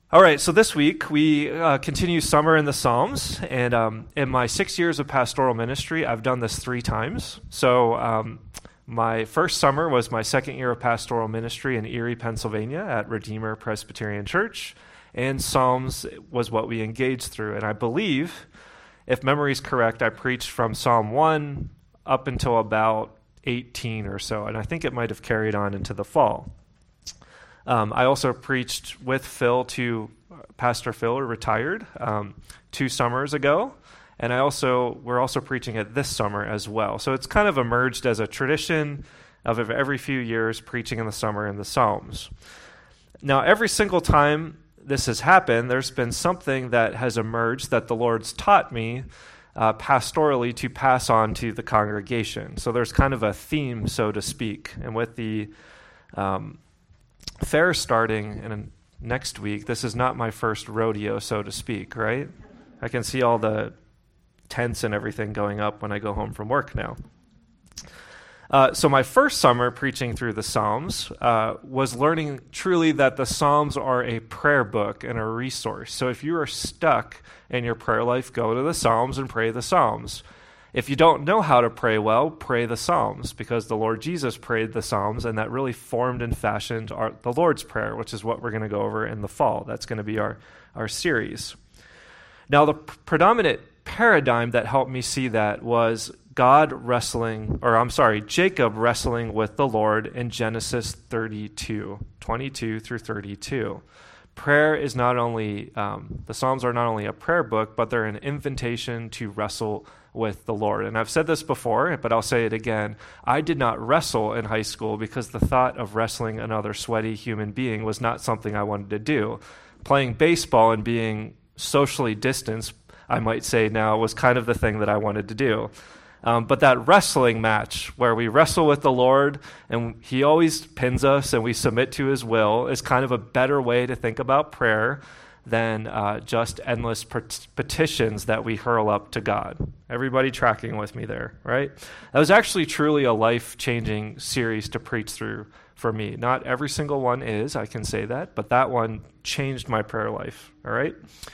All right, so this week we continue Summer in the Psalms, and in my 6 years of pastoral ministry, I've done this 3 times. So my first summer was my second year of pastoral ministry in Erie, Pennsylvania at Redeemer Presbyterian Church, and Psalms was what we engaged through. And I believe, if memory is correct, I preached from Psalm 1 up until about 18 or so, and I think it might have carried on into the fall. I also preached with Phil to Pastor Phil, who retired 2 summers ago, and we're also preaching it this summer as well. So it's kind of emerged as a tradition of every few years preaching in the summer in the Psalms. Now, every single time this has happened, there's been something that has emerged that the Lord's taught me pastorally to pass on to the congregation. So there's kind of a theme, so to speak, and with the fair starting in next week, this is not my first rodeo, so to speak, right? I can see all the tents and everything going up when I go home from work now. So my first summer preaching through the Psalms was learning truly that the Psalms are a prayer book and a resource. So if you are stuck in your prayer life, go to the Psalms and pray the Psalms. If you don't know how to pray well, pray the Psalms, because the Lord Jesus prayed the Psalms, and that really formed and fashioned the Lord's Prayer, which is what we're going to go over in the fall. That's going to be our series. Now, the predominant paradigm that helped me see that was Jacob wrestling with the Lord in Genesis 32, 22 through 32. Prayer is not only, the Psalms are not only a prayer book, but they're an invitation to wrestle with the Lord. And I've said this before, but I'll say it again. I did not wrestle in high school because the thought of wrestling another sweaty human being was not something I wanted to do. Playing baseball and being socially distanced, I might say now, was kind of the thing that I wanted to do. But that wrestling match where we wrestle with the Lord and he always pins us and we submit to his will is kind of a better way to think about prayer than just endless petitions that we hurl up to God. Everybody tracking with me there, right? That was actually truly a life-changing series to preach through for me. Not every single one is, I can say that, but that one changed my prayer life, all right?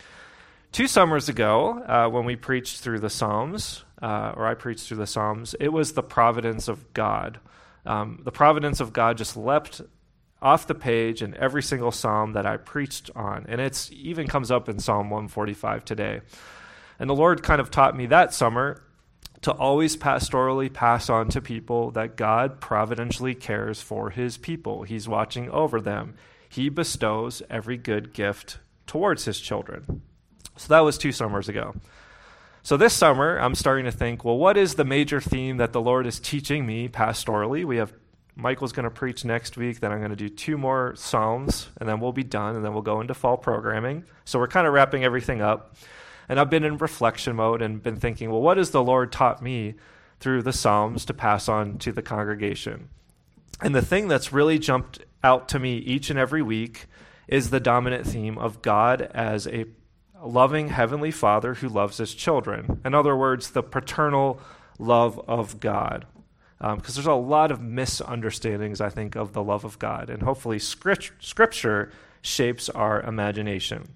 2 summers ago, when we preached through the Psalms, or I preached through the Psalms, it was the providence of God. The providence of God just leapt off the page in every single psalm that I preached on. And it even comes up in Psalm 145 today. And the Lord kind of taught me that summer to always pastorally pass on to people that God providentially cares for his people. He's watching over them. He bestows every good gift towards his children. So that was 2 summers ago. So this summer, I'm starting to think, well, what is the major theme that the Lord is teaching me pastorally? Michael's going to preach next week, then I'm going to do 2 more Psalms, and then we'll be done, and then we'll go into fall programming. So we're kind of wrapping everything up. And I've been in reflection mode and been thinking, well, what has the Lord taught me through the Psalms to pass on to the congregation? And the thing that's really jumped out to me each and every week is the dominant theme of God as a loving Heavenly Father who loves his children. In other words, the paternal love of God. Because there's a lot of misunderstandings, I think, of the love of God. And hopefully Scripture shapes our imagination.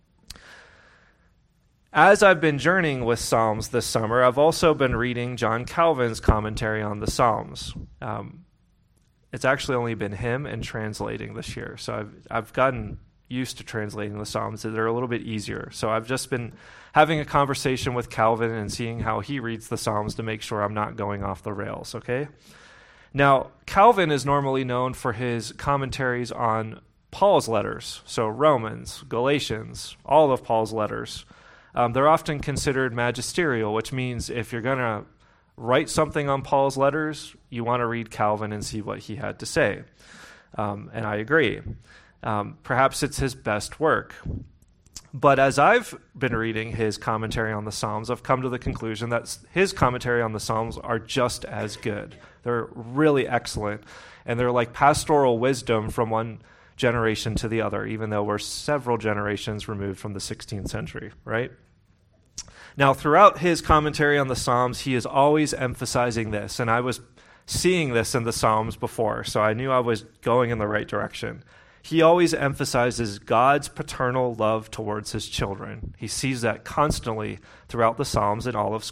As I've been journeying with Psalms this summer, I've also been reading John Calvin's commentary on the Psalms. It's actually only been him and translating this year. So I've gotten used to translating the Psalms. They're a little bit easier. So I've just been having a conversation with Calvin and seeing how he reads the Psalms to make sure I'm not going off the rails, okay? Now, Calvin is normally known for his commentaries on Paul's letters, so Romans, Galatians, all of Paul's letters. They're often considered magisterial, which means if you're going to write something on Paul's letters, you want to read Calvin and see what he had to say. And I agree. Perhaps it's his best work. But as I've been reading his commentary on the Psalms, I've come to the conclusion that his commentary on the Psalms are just as good. They're really excellent. And they're like pastoral wisdom from one generation to the other, even though we're several generations removed from the 16th century, right? Now, throughout his commentary on the Psalms, he is always emphasizing this. And I was seeing this in the Psalms before, so I knew I was going in the right direction. he always emphasizes God's paternal love towards his children. He sees that constantly throughout the Psalms and all of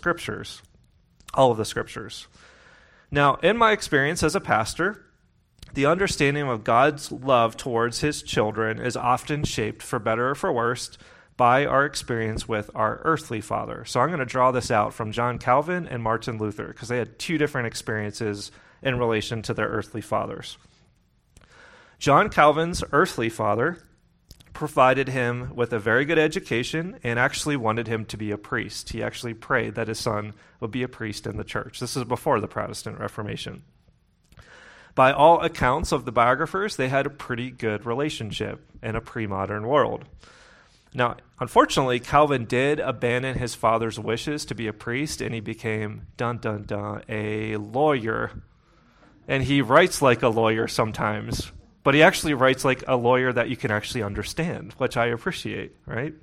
the scriptures. Now, in my experience as a pastor, the understanding of God's love towards his children is often shaped, for better or for worse, by our experience with our earthly father. So I'm going to draw this out from John Calvin and Martin Luther, because they had two different experiences in relation to their earthly fathers. John Calvin's earthly father provided him with a very good education and actually wanted him to be a priest. He actually prayed that his son would be a priest in the church. This is before the Protestant Reformation. By all accounts of the biographers, they had a pretty good relationship in a pre-modern world. Now, unfortunately, Calvin did abandon his father's wishes to be a priest, and he became, a lawyer. And he writes like a lawyer sometimes, but he actually writes like a lawyer that you can actually understand, which I appreciate, right?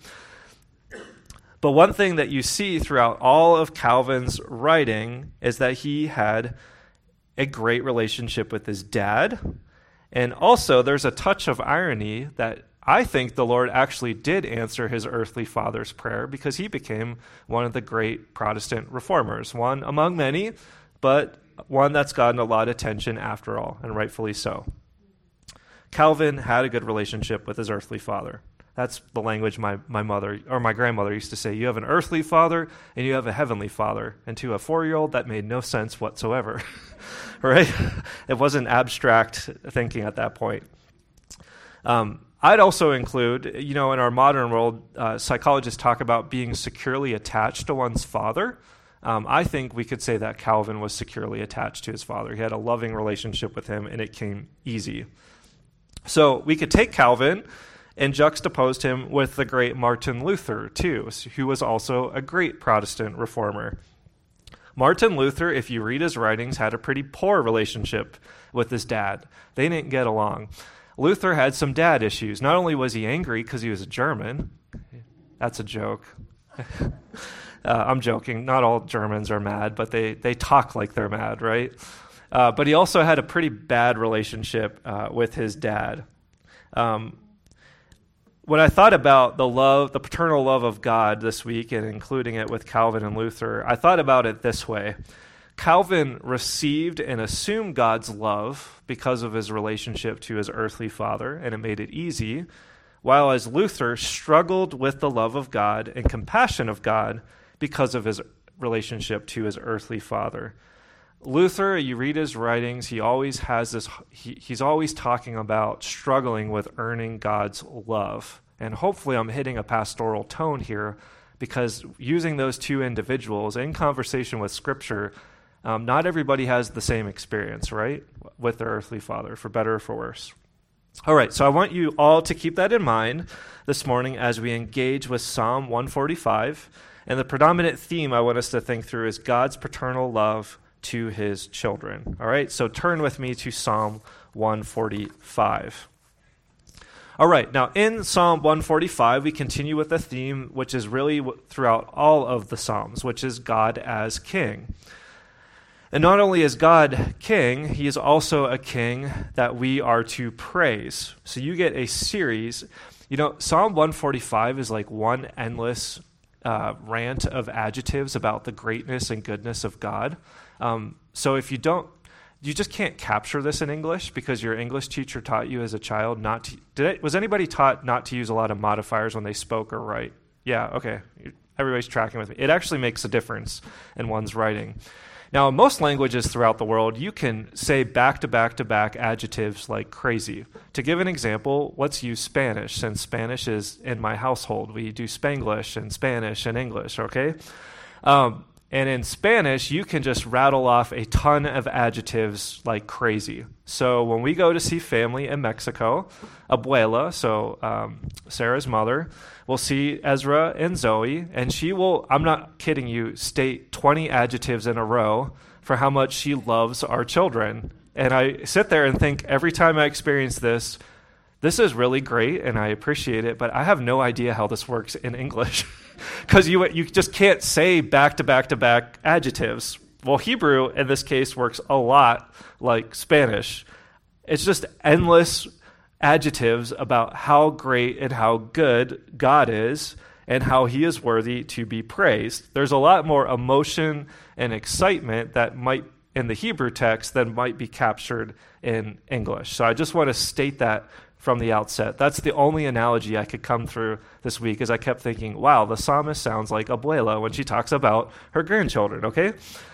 But one thing that you see throughout all of Calvin's writing is that he had a great relationship with his dad. And also there's a touch of irony that I think the Lord actually did answer his earthly father's prayer, because he became one of the great Protestant reformers, one among many, but one that's gotten a lot of attention after all, and rightfully so. Calvin had a good relationship with his earthly father. That's the language my mother or my grandmother used to say. You have an earthly father and you have a heavenly father. And to a 4-year-old, that made no sense whatsoever, right? It wasn't abstract thinking at that point. I'd also include, in our modern world, psychologists talk about being securely attached to one's father. I think we could say that Calvin was securely attached to his father. He had a loving relationship with him, and it came easy. So we could take Calvin and juxtaposed him with the great Martin Luther, too, who was also a great Protestant reformer. Martin Luther, if you read his writings, had a pretty poor relationship with his dad. They didn't get along. Luther had some dad issues. Not only was he angry because he was a German. That's a joke. I'm joking. Not all Germans are mad, but they talk like they're mad, right? But he also had a pretty bad relationship with his dad. When I thought about the paternal love of God this week, and including it with Calvin and Luther, I thought about it this way. Calvin received and assumed God's love because of his relationship to his earthly father, and it made it easy, while as Luther struggled with the love of God and compassion of God because of his relationship to his earthly father. Luther, you read his writings, he always has this, he's always talking about struggling with earning God's love. And hopefully I'm hitting a pastoral tone here, because using those two individuals in conversation with Scripture, not everybody has the same experience, right, with their earthly father, for better or for worse. All right, so I want you all to keep that in mind this morning as we engage with Psalm 145. And the predominant theme I want us to think through is God's paternal love to his children. All right, so turn with me to Psalm 145. All right, now in Psalm 145, we continue with a theme which is really throughout all of the Psalms, which is God as King. And not only is God King, he is also a king that we are to praise. So you get a series. Psalm 145 is like one endless rant of adjectives about the greatness and goodness of God. So if you just can't capture this in English because your English teacher taught you as a child not to. Was anybody taught not to use a lot of modifiers when they spoke or write? Yeah, okay. Everybody's tracking with me. It actually makes a difference in one's writing. Now, in most languages throughout the world, you can say back-to-back-to-back adjectives like crazy. To give an example, let's use Spanish, since Spanish is in my household. We do Spanglish and Spanish and English, okay? And in Spanish, you can just rattle off a ton of adjectives like crazy. So when we go to see family in Mexico, Abuela, so Sarah's mother, will see Ezra and Zoe, and she will, I'm not kidding you, state 20 adjectives in a row for how much she loves our children. And I sit there and think, every time I experience this is really great, and I appreciate it, but I have no idea how this works in English. Because you just can't say back-to-back-to-back adjectives. Well, Hebrew, in this case, works a lot like Spanish. It's just endless adjectives about how great and how good God is and how he is worthy to be praised. There's a lot more emotion and excitement that might in the Hebrew text than might be captured in English. So I just want to state that from the outset. That's the only analogy I could come through this week, as I kept thinking, wow, the psalmist sounds like Abuela when she talks about her grandchildren, okay?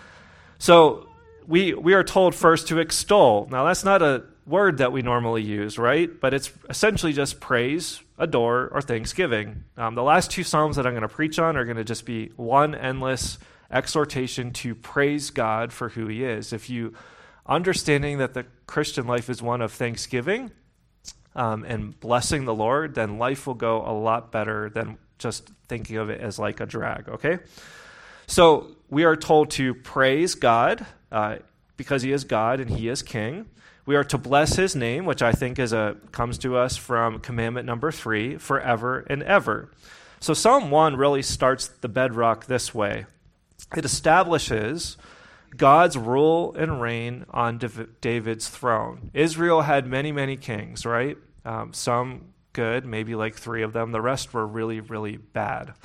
So we are told first to extol. Now, that's not a word that we normally use, right? But it's essentially just praise, adore, or thanksgiving. The last two psalms that I'm going to preach on are going to just be one endless exhortation to praise God for who he is. If you understanding that the Christian life is one of thanksgiving and blessing the Lord, then life will go a lot better than just thinking of it as like a drag, okay? So we are told to praise God because he is God and he is king. We are to bless his name, which I think comes to us from commandment number 3, forever and ever. So Psalm 1 really starts the bedrock this way. It establishes God's rule and reign on David's throne. Israel had many, many kings, right? Some good, maybe like 3 of them. The rest were really, really bad.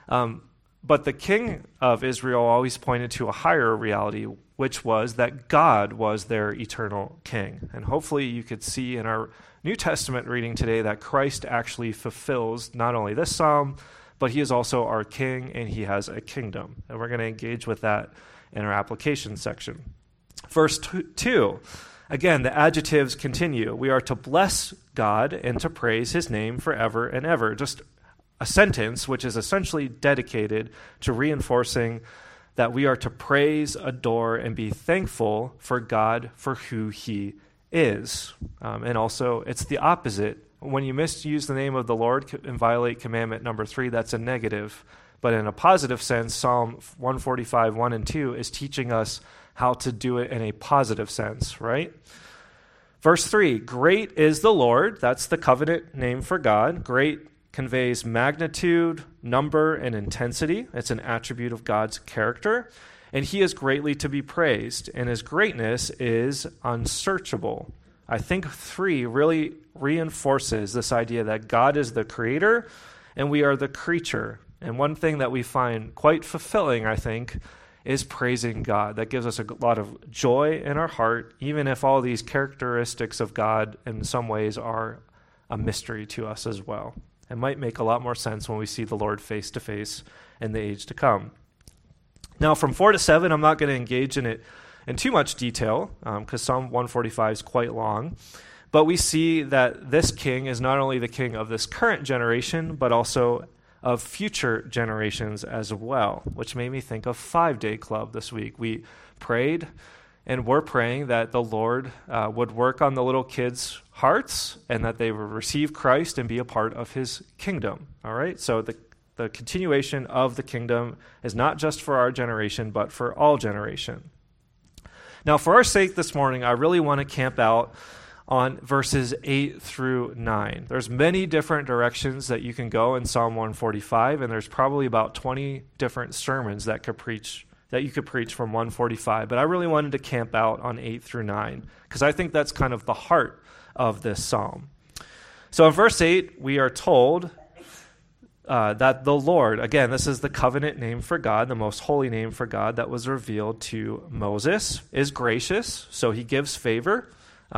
But the king of Israel always pointed to a higher reality, which was that God was their eternal king. And hopefully you could see in our New Testament reading today that Christ actually fulfills not only this psalm, but he is also our king and he has a kingdom. And we're going to engage with that in our application section. Verse 2, again, the adjectives continue. We are to bless God and to praise his name forever and ever. Just a sentence which is essentially dedicated to reinforcing that we are to praise, adore, and be thankful for God for who he is. And also, it's the opposite. When you misuse the name of the Lord and violate commandment number 3, that's a negative. But in a positive sense, Psalm 145, 1 and 2 is teaching us how to do it in a positive sense, right? Verse 3, great is the Lord. That's the covenant name for God. Great conveys magnitude, number, and intensity. It's an attribute of God's character. And he is greatly to be praised, and his greatness is unsearchable. I think 3 really reinforces this idea that God is the creator and we are the creature. And one thing that we find quite fulfilling, I think, is praising God. That gives us a lot of joy in our heart, even if all these characteristics of God in some ways are a mystery to us as well. It might make a lot more sense when we see the Lord face to face in the age to come. Now, from 4 to 7, I'm not going to engage in it in too much detail because Psalm 145 is quite long. But we see that this king is not only the king of this current generation, but also of future generations as well, which made me think of 5-Day Club this week. We prayed and we're praying that the Lord would work on the little kids' hearts and that they would receive Christ and be a part of his kingdom. All right? So the continuation of the kingdom is not just for our generation, but for all generation. Now, for our sake this morning, I really want to camp out on verses 8 through 9. There's many different directions that you can go in Psalm 145, and there's probably about 20 different sermons that you could preach from 145. But I really wanted to camp out on 8 through 9, because I think that's kind of the heart of this psalm. So in verse 8, we are told that the Lord, again, this is the covenant name for God, the most holy name for God that was revealed to Moses, is gracious, so he gives favor.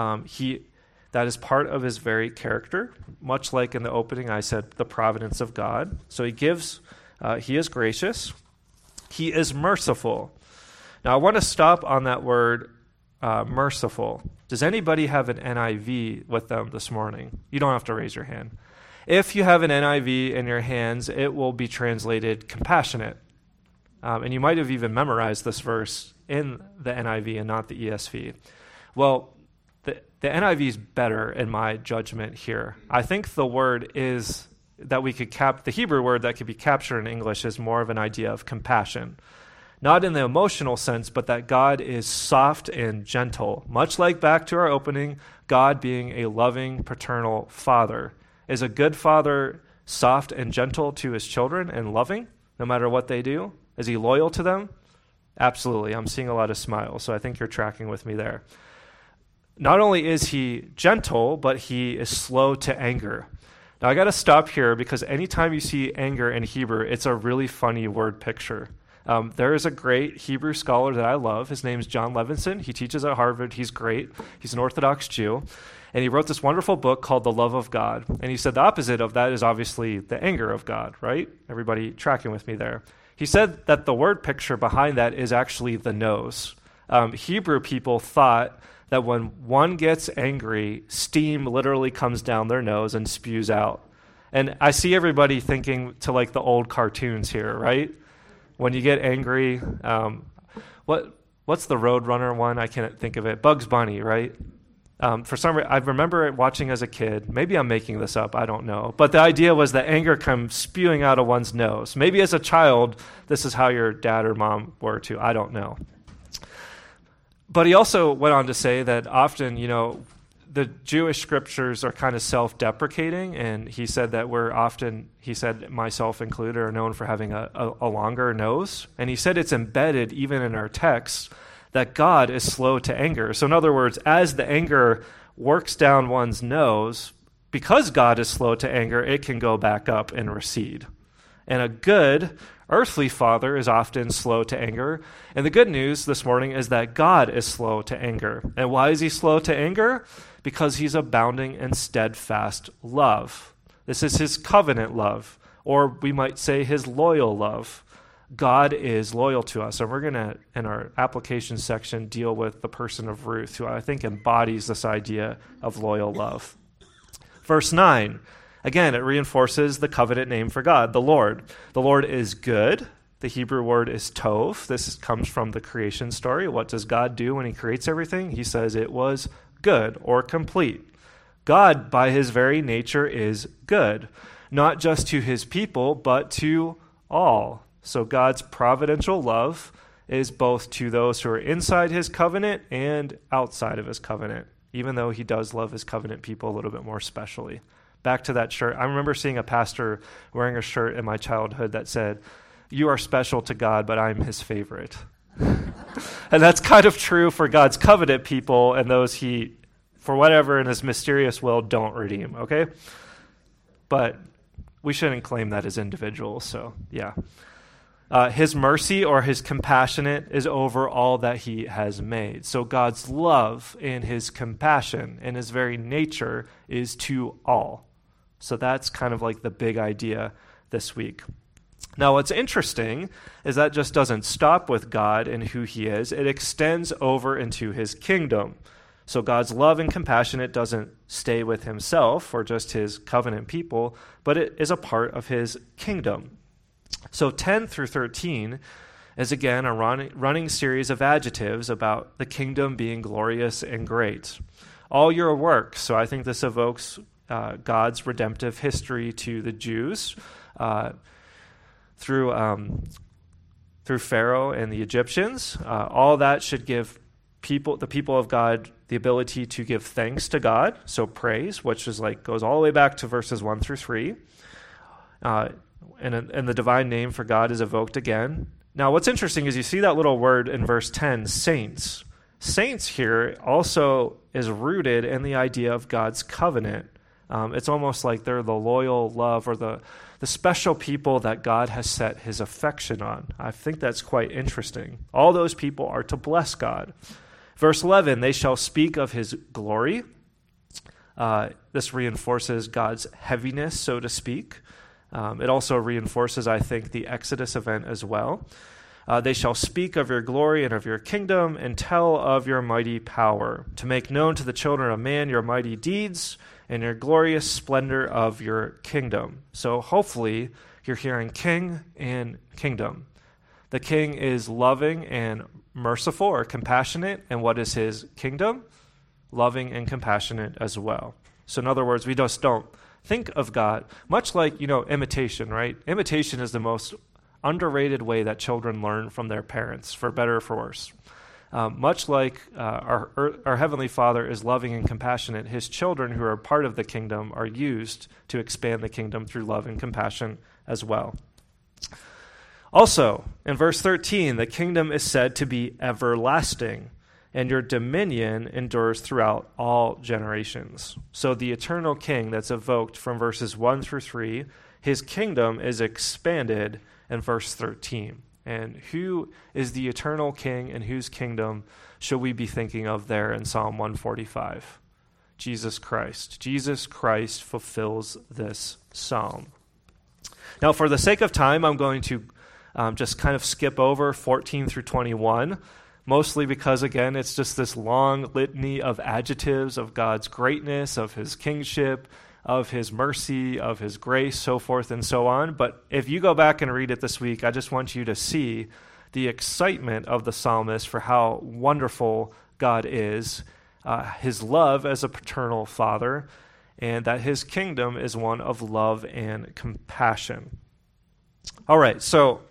That is part of his very character, much like in the opening I said the providence of God. So he is gracious. He is merciful. Now I want to stop on that word merciful. Does anybody have an NIV with them this morning? You don't have to raise your hand. If you have an NIV in your hands, it will be translated compassionate. And you might have even memorized this verse in the NIV and not the ESV. Well, the NIV is better in my judgment here. I think the word is that we could the Hebrew word that could be captured in English is more of an idea of compassion. Not in the emotional sense, but that God is soft and gentle. Much like back to our opening, God being a loving, paternal father. Is a good father soft and gentle to his children and loving, no matter what they do? Is he loyal to them? Absolutely. I'm seeing a lot of smiles, so I think you're tracking with me there. not only is he gentle, but he is slow to anger. Now, I got to stop here because anytime you see anger in Hebrew, it's a really funny word picture. There is a great Hebrew scholar that I love. His name's John Levinson. He teaches at Harvard. He's great. He's an Orthodox Jew. And he wrote this wonderful book called The Love of God. And he said the opposite of that is obviously the anger of God, right? Everybody tracking with me there. He said that the word picture behind that is actually the nose. Hebrew people thought that when one gets angry, steam literally comes down their nose and spews out. And I see everybody thinking to like the old cartoons here, right? When you get angry, what's the Roadrunner one? I can't think of it. Bugs Bunny, right? For some reason, I remember it watching as a kid. Maybe I'm making this up. I don't know. But the idea was that anger comes spewing out of one's nose. Maybe as a child, this is how your dad or mom were too. I don't know. But he also went on to say that often, the Jewish scriptures are kind of self-deprecating, and he said that he said, myself included, are known for having a longer nose. And he said it's embedded even in our texts that God is slow to anger. So in other words, as the anger works down one's nose, because God is slow to anger, it can go back up and recede. And a good earthly father is often slow to anger. And the good news this morning is that God is slow to anger. And why is he slow to anger? Because he's abounding in steadfast love. This is his covenant love, or we might say his loyal love. God is loyal to us. And we're going to, in our application section, deal with the person of Ruth, who I think embodies this idea of loyal love. Verse 9, again, it reinforces the covenant name for God, the Lord. The Lord is good. The Hebrew word is tov. This comes from the creation story. What does God do when he creates everything? He says it was good or complete. God, by his very nature, is good, not just to his people, but to all. So God's providential love is both to those who are inside his covenant and outside of his covenant, even though he does love his covenant people a little bit more specially. Back to that shirt. I remember seeing a pastor wearing a shirt in my childhood that said, "You are special to God, but I'm his favorite." And that's kind of true for God's covenant people and those he, for whatever in his mysterious will, don't redeem, okay? But we shouldn't claim that as individuals, so yeah. His mercy or his compassionate is over all that he has made. So God's love and his compassion and his very nature is to all. So that's kind of like the big idea this week. Now, what's interesting is that just doesn't stop with God and who he is. It extends over into his kingdom. So God's love and compassion, it doesn't stay with himself or just his covenant people, but it is a part of his kingdom. So 10 through 13 is again a running series of adjectives about the kingdom being glorious and great. All your works, so I think this evokes God's redemptive history to the Jews through Pharaoh and the Egyptians. All that should give the people of God the ability to give thanks to God, so praise, which is goes all the way back to verses 1 through 3. And the divine name for God is evoked again. Now, what's interesting is you see that little word in verse 10, saints. Saints here also is rooted in the idea of God's covenant. It's almost like they're the loyal love or the special people that God has set his affection on. I think that's quite interesting. All those people are to bless God. Verse 11, they shall speak of his glory. This reinforces God's heaviness, so to speak. It also reinforces, I think, the Exodus event as well. They shall speak of your glory and of your kingdom and tell of your mighty power, to make known to the children of man your mighty deeds and your glorious splendor of your kingdom. So hopefully you're hearing king and kingdom. The king is loving and merciful or compassionate, and what is his kingdom? Loving and compassionate as well. So in other words, we just don't think of God, much like, imitation, right? Imitation is the most underrated way that children learn from their parents, for better or for worse. Much like our Heavenly Father is loving and compassionate, his children who are part of the kingdom are used to expand the kingdom through love and compassion as well. Also, in verse 13, the kingdom is said to be everlasting. and your dominion endures throughout all generations. So the eternal king that's evoked from verses 1 through 3, his kingdom is expanded in verse 13. And who is the eternal king and whose kingdom should we be thinking of there in Psalm 145? Jesus Christ. Jesus Christ fulfills this psalm. Now, for the sake of time, I'm going to just kind of skip over 14 through 21, mostly because, again, it's just this long litany of adjectives of God's greatness, of his kingship, of his mercy, of his grace, so forth and so on. But if you go back and read it this week, I just want you to see the excitement of the psalmist for how wonderful God is, his love as a paternal father, and that his kingdom is one of love and compassion. All right, so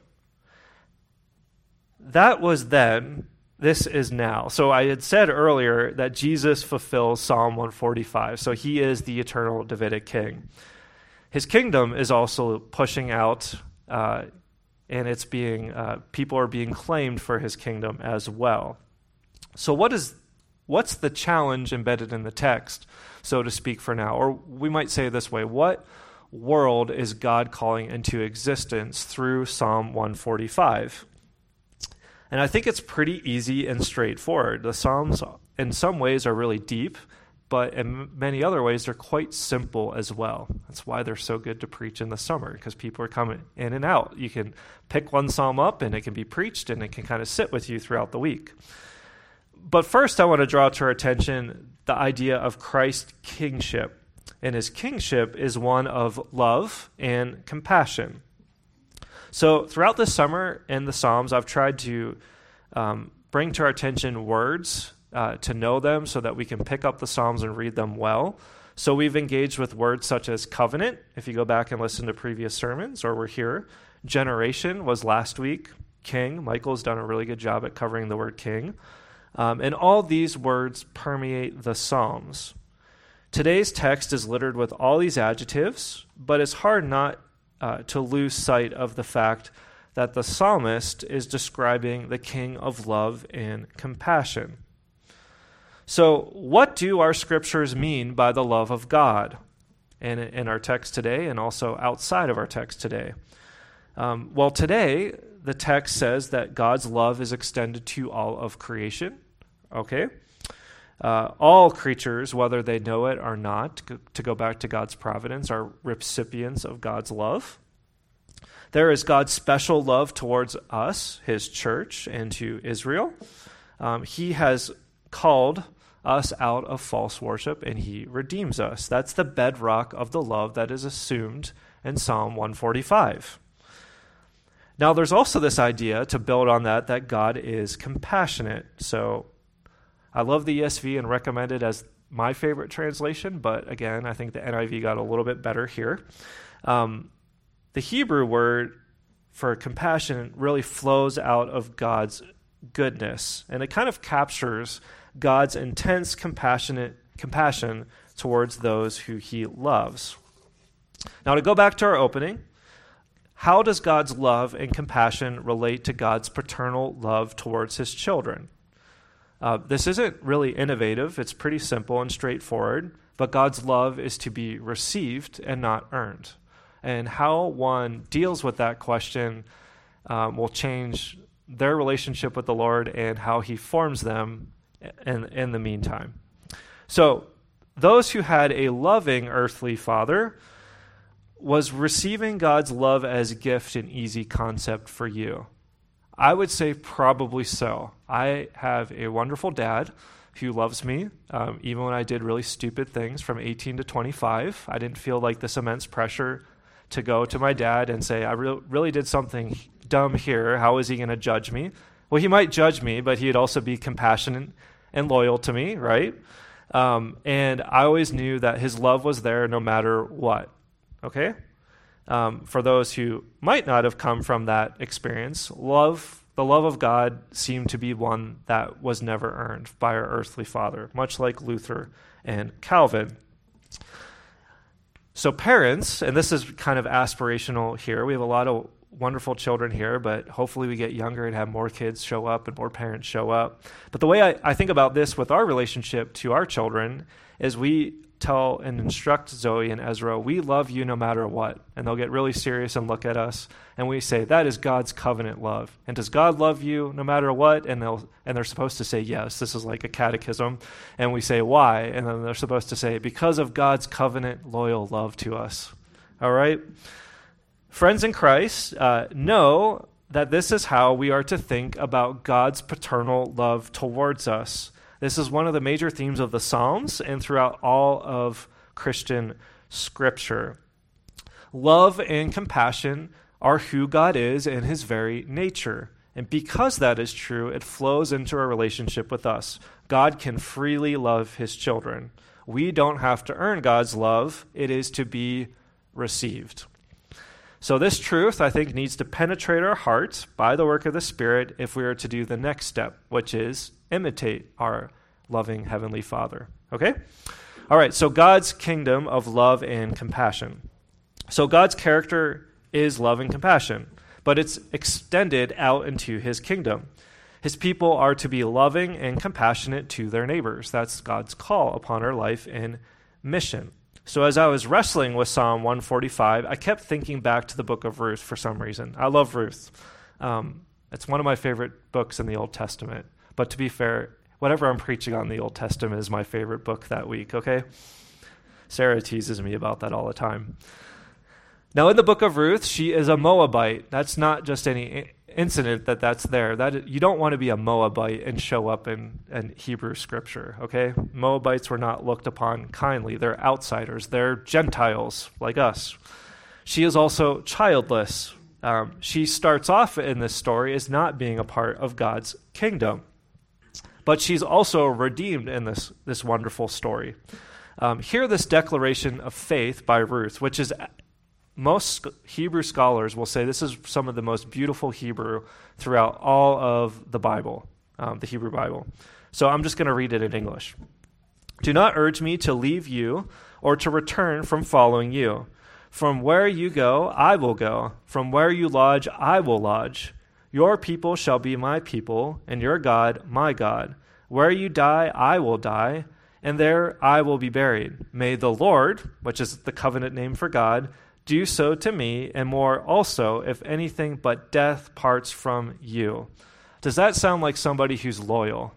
that was then. This is now. So I had said earlier that Jesus fulfills Psalm 145. So he is the eternal Davidic king. His kingdom is also pushing out, and it's being people are being claimed for his kingdom as well. So what's the challenge embedded in the text, so to speak, for now? Or we might say it this way: what world is God calling into existence through Psalm 145? And I think it's pretty easy and straightforward. The Psalms, in some ways, are really deep, but in many other ways, they're quite simple as well. That's why they're so good to preach in the summer, because people are coming in and out. You can pick one psalm up, and it can be preached, and it can kind of sit with you throughout the week. But first, I want to draw to our attention the idea of Christ's kingship. And his kingship is one of love and compassion. So throughout the summer in the Psalms, I've tried to bring to our attention words to know them so that we can pick up the Psalms and read them well. So we've engaged with words such as covenant, if you go back and listen to previous sermons, or we're here. Generation was last week. King, Michael's done a really good job at covering the word king. And all these words permeate the Psalms. Today's text is littered with all these adjectives, but it's hard not to lose sight of the fact that the psalmist is describing the king of love and compassion. So what do our scriptures mean by the love of God in our text today and also outside of our text today? Well, today, the text says that God's love is extended to all of creation. Okay? All creatures, whether they know it or not, to go back to God's providence, are recipients of God's love. There is God's special love towards us, his church, and to Israel. He has called us out of false worship, and he redeems us. That's the bedrock of the love that is assumed in Psalm 145. Now, there's also this idea, to build on that God is compassionate. So I love the ESV and recommend it as my favorite translation, but again, I think the NIV got a little bit better here. The Hebrew word for compassion really flows out of God's goodness, and it kind of captures God's intense compassion towards those who he loves. Now, to go back to our opening, how does God's love and compassion relate to God's paternal love towards his children? This isn't really innovative. It's pretty simple and straightforward, but God's love is to be received and not earned. And how one deals with that question will change their relationship with the Lord and how he forms them in the meantime. So those who had a loving earthly father, was receiving God's love as a gift an easy concept for you? I would say probably so. I have a wonderful dad who loves me, even when I did really stupid things from 18 to 25. I didn't feel like this immense pressure to go to my dad and say, I really did something dumb here. How is he going to judge me? Well, he might judge me, but he'd also be compassionate and loyal to me, right? And I always knew that his love was there no matter what, okay? For those who might not have come from that experience, the love of God seemed to be one that was never earned by our earthly father, much like Luther and Calvin. So parents, and this is kind of aspirational here, we have a lot of wonderful children here, but hopefully we get younger and have more kids show up and more parents show up. But the way I think about this with our relationship to our children is we tell and instruct Zoe and Ezra, we love you no matter what. And they'll get really serious and look at us. And we say, that is God's covenant love. And does God love you no matter what? And they're supposed to say yes. This is like a catechism. And we say, why? And then they're supposed to say, because of God's covenant loyal love to us. All right? Friends in Christ, know that this is how we are to think about God's paternal love towards us. This is one of the major themes of the Psalms and throughout all of Christian Scripture. Love and compassion are who God is in his very nature. And because that is true, it flows into our relationship with us. God can freely love his children. We don't have to earn God's love. It is to be received. So this truth, I think, needs to penetrate our hearts by the work of the Spirit if we are to do the next step, which is imitate our loving Heavenly Father. Okay? All right, so God's kingdom of love and compassion. So God's character is love and compassion, but it's extended out into his kingdom. His people are to be loving and compassionate to their neighbors. That's God's call upon our life and mission. So as I was wrestling with Psalm 145, I kept thinking back to the book of Ruth for some reason. I love Ruth. It's one of my favorite books in the Old Testament. But to be fair, whatever I'm preaching on the Old Testament is my favorite book that week, okay? Sarah teases me about that all the time. Now in the book of Ruth, she is a Moabite. That's not just any incident that's there. You don't want to be a Moabite and show up in Hebrew scripture, okay? Moabites were not looked upon kindly. They're outsiders. They're Gentiles like us. She is also childless. She starts off in this story as not being a part of God's kingdom. But she's also redeemed in this wonderful story. Hear this declaration of faith by Ruth, which is most Hebrew scholars will say this is some of the most beautiful Hebrew throughout all of the Bible, the Hebrew Bible. So I'm just going to read it in English. Do not urge me to leave you or to return from following you. From where you go, I will go. From where you lodge, I will lodge. Your people shall be my people, and your God, my God. Where you die, I will die, and there I will be buried. May the Lord, which is the covenant name for God, do so to me, and more also, if anything but death parts from you. Does that sound like somebody who's loyal?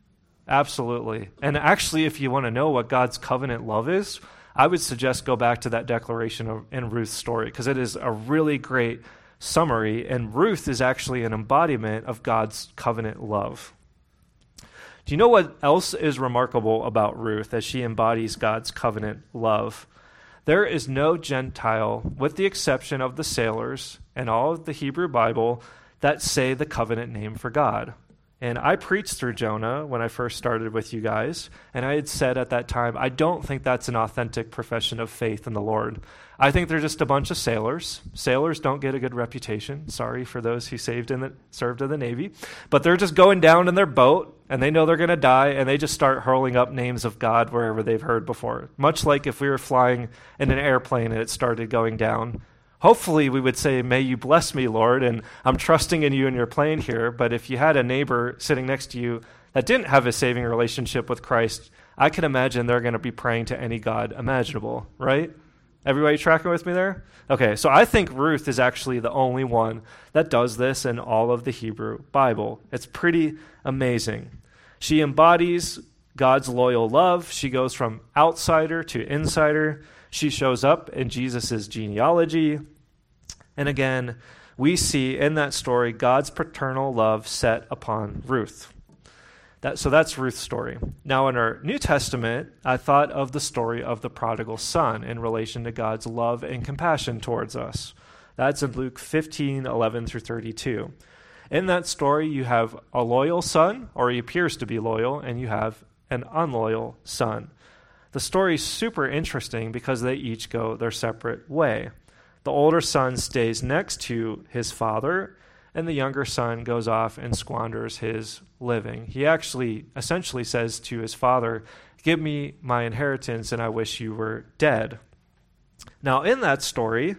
Absolutely. And actually, if you want to know what God's covenant love is, I would suggest go back to that declaration in Ruth's story, because it is a really great summary, and Ruth is actually an embodiment of God's covenant love. Do you know what else is remarkable about Ruth as she embodies God's covenant love? There is no Gentile, with the exception of the sailors and all of the Hebrew Bible, that say the covenant name for God. And I preached through Jonah when I first started with you guys, and I had said at that time, I don't think that's an authentic profession of faith in the Lord. I think they're just a bunch of sailors. Sailors don't get a good reputation. Sorry for those who served in the Navy. But they're just going down in their boat, and they know they're going to die, and they just start hurling up names of God wherever they've heard before. Much like if we were flying in an airplane and it started going down. Hopefully we would say, may you bless me, Lord, and I'm trusting in you in your plane here. But if you had a neighbor sitting next to you that didn't have a saving relationship with Christ, I can imagine they're going to be praying to any God imaginable, right? Everybody tracking with me there? Okay, so I think Ruth is actually the only one that does this in all of the Hebrew Bible. It's pretty amazing. She embodies God's loyal love. She goes from outsider to insider. She shows up in Jesus' genealogy. And again, we see in that story God's paternal love set upon Ruth. So that's Ruth's story. Now in our New Testament, I thought of the story of the prodigal son in relation to God's love and compassion towards us. That's in Luke 15:11 through 32. In that story, you have a loyal son, or he appears to be loyal, and you have an unloyal son. The story is super interesting because they each go their separate way. The older son stays next to his father, and the younger son goes off and squanders his living. He actually essentially says to his father, give me my inheritance and I wish you were dead. Now in that story,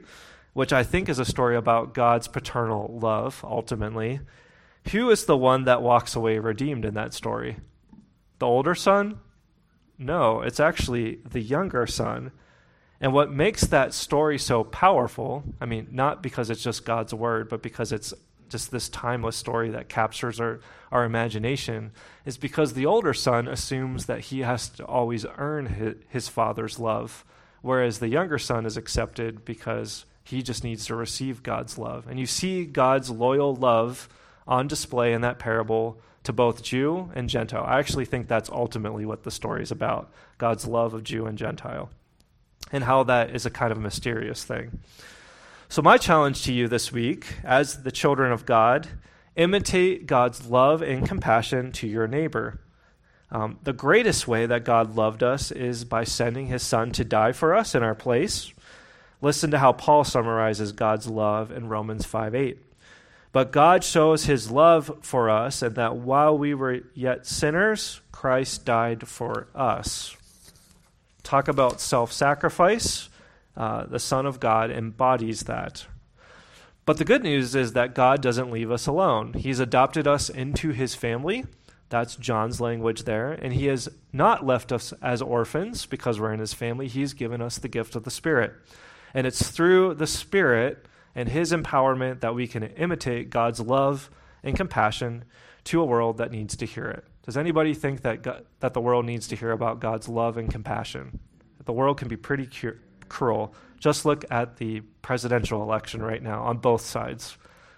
which I think is a story about God's paternal love, ultimately, who is the one that walks away redeemed in that story? The older son? No, it's actually the younger son. And what makes that story so powerful, I mean, not because it's just God's word, but because it's just this timeless story that captures our imagination, is because the older son assumes that he has to always earn his father's love, whereas the younger son is accepted because he just needs to receive God's love. And you see God's loyal love on display in that parable to both Jew and Gentile. I actually think that's ultimately what the story is about, God's love of Jew and Gentile, and how that is a kind of mysterious thing. So my challenge to you this week, as the children of God, imitate God's love and compassion to your neighbor. The greatest way that God loved us is by sending his son to die for us in our place. Listen to how Paul summarizes God's love in Romans 5:8. But God shows his love for us, and that while we were yet sinners, Christ died for us. Talk about self-sacrifice. The Son of God embodies that. But the good news is that God doesn't leave us alone. He's adopted us into his family. That's John's language there. And he has not left us as orphans because we're in his family. He's given us the gift of the Spirit. And it's through the Spirit and his empowerment that we can imitate God's love and compassion to a world that needs to hear it. Does anybody think that that the world needs to hear about God's love and compassion? The world can be pretty cruel. Just look at the presidential election right now on both sides.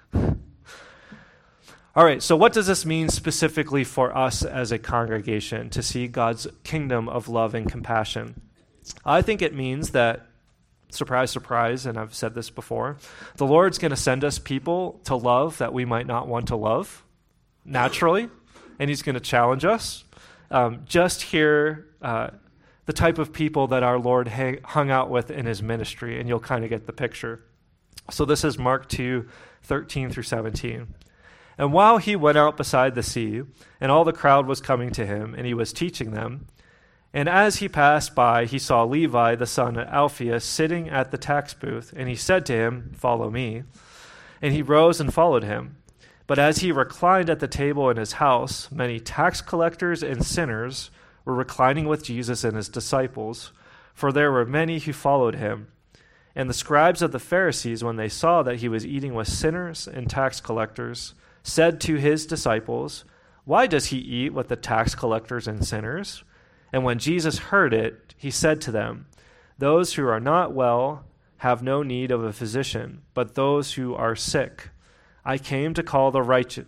All right, so what does this mean specifically for us as a congregation to see God's kingdom of love and compassion? I think it means that, surprise, surprise, and I've said this before, the Lord's going to send us people to love that we might not want to love, naturally, and he's going to challenge us. Just hear the type of people that our Lord hung out with in his ministry, and you'll kind of get the picture. So this is Mark 2:13 through 17. And while he went out beside the sea, and all the crowd was coming to him, and he was teaching them, and as he passed by, he saw Levi, the son of Alphaeus, sitting at the tax booth, and he said to him, "Follow me." And he rose and followed him. But as he reclined at the table in his house, many tax collectors and sinners were reclining with Jesus and his disciples, for there were many who followed him. And the scribes of the Pharisees, when they saw that he was eating with sinners and tax collectors, said to his disciples, "Why does he eat with the tax collectors and sinners?" And when Jesus heard it, he said to them, "Those who are not well have no need of a physician, but those who are sick. I came not to call the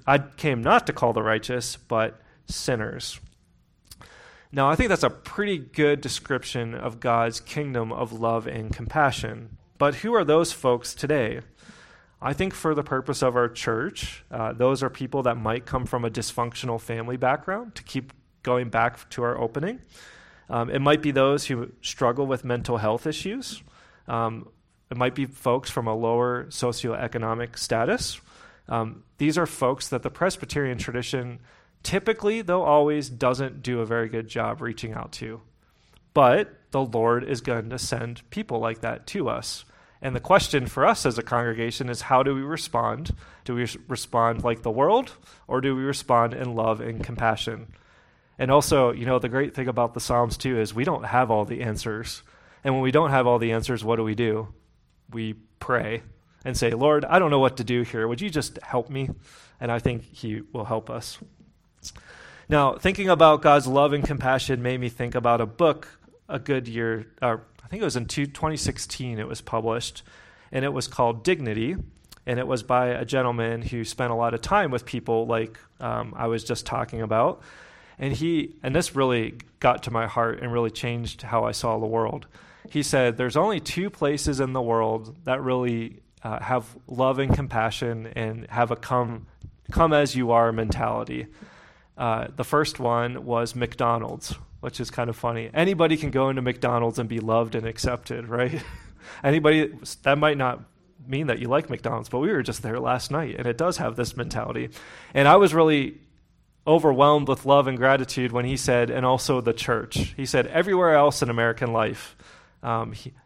righteous, but sinners." Now, I think that's a pretty good description of God's kingdom of love and compassion. But who are those folks today? I think for the purpose of our church, those are people that might come from a dysfunctional family background, to keep going back to our opening. It might be those who struggle with mental health issues. It might be folks from a lower socioeconomic status. These are folks that the Presbyterian tradition typically, though always, doesn't do a very good job reaching out to. But the Lord is going to send people like that to us. And the question for us as a congregation is, how do we respond? Do we respond like the world, or do we respond in love and compassion? And also, the great thing about the Psalms too is we don't have all the answers. And when we don't have all the answers, what do? We pray and say, "Lord, I don't know what to do here. Would you just help me?" And I think he will help us. Now, thinking about God's love and compassion made me think about a book a good year, I think it was in 2016 it was published, and it was called Dignity, and it was by a gentleman who spent a lot of time with people like I was just talking about, and this really got to my heart and really changed how I saw the world. He said, there's only two places in the world that really have love and compassion and have a come as you are mentality. The first one was McDonald's, which is kind of funny. Anybody can go into McDonald's and be loved and accepted, right? That might not mean that you like McDonald's, but we were just there last night, and it does have this mentality. And I was really overwhelmed with love and gratitude when he said, and also the church. He said, everywhere else in American life,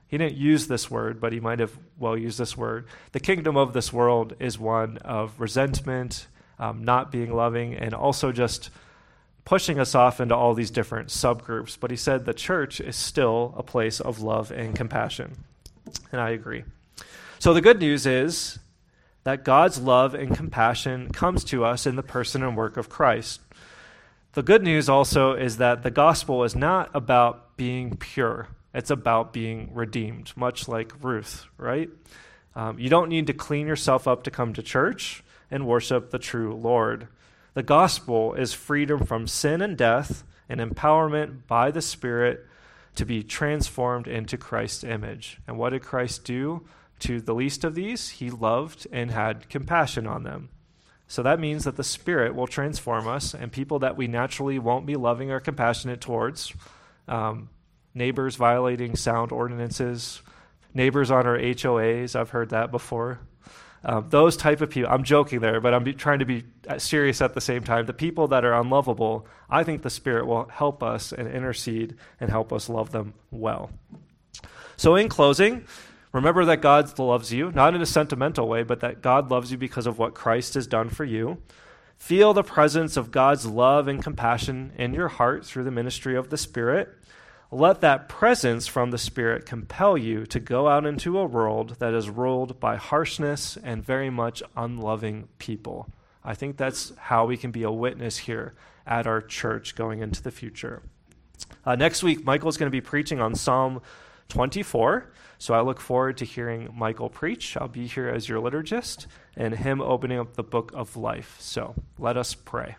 He didn't use this word, but he might have well used this word. The kingdom of this world is one of resentment, not being loving, and also just pushing us off into all these different subgroups. But he said the church is still a place of love and compassion. And I agree. So the good news is that God's love and compassion comes to us in the person and work of Christ. The good news also is that the gospel is not about being pure. It's about being redeemed, much like Ruth, right? You don't need to clean yourself up to come to church and worship the true Lord. The gospel is freedom from sin and death and empowerment by the Spirit to be transformed into Christ's image. And what did Christ do to the least of these? He loved and had compassion on them. So that means that the Spirit will transform us, and people that we naturally won't be loving or compassionate towards, neighbors violating sound ordinances, neighbors on our HOAs, I've heard that before. Those type of people, I'm joking there, but I'm trying to be serious at the same time. The people that are unlovable, I think the Spirit will help us and intercede and help us love them well. So in closing, remember that God loves you, not in a sentimental way, but that God loves you because of what Christ has done for you. Feel the presence of God's love and compassion in your heart through the ministry of the Spirit. Let that presence from the Spirit compel you to go out into a world that is ruled by harshness and very much unloving people. I think that's how we can be a witness here at our church going into the future. Next week, Michael's going to be preaching on Psalm 24, so I look forward to hearing Michael preach. I'll be here as your liturgist and him opening up the book of life. So let us pray.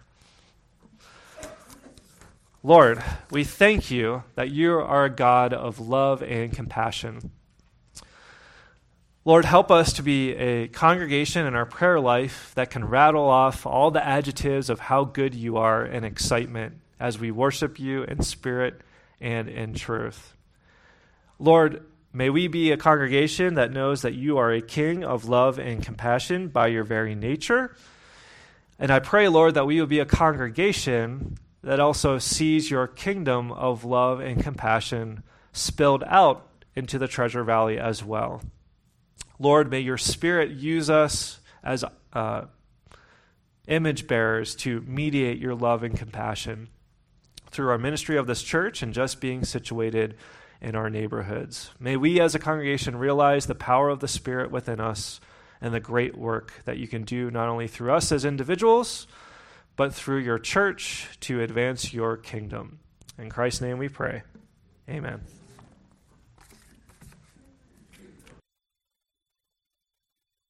Lord, we thank you that you are a God of love and compassion. Lord, help us to be a congregation in our prayer life that can rattle off all the adjectives of how good you are in excitement as we worship you in spirit and in truth. Lord, may we be a congregation that knows that you are a king of love and compassion by your very nature. And I pray, Lord, that we will be a congregation that also sees your kingdom of love and compassion spilled out into the Treasure Valley as well. Lord, may your Spirit use us as image bearers to mediate your love and compassion through our ministry of this church and just being situated in our neighborhoods. May we as a congregation realize the power of the Spirit within us and the great work that you can do not only through us as individuals, but through your church to advance your kingdom. In Christ's name we pray. Amen.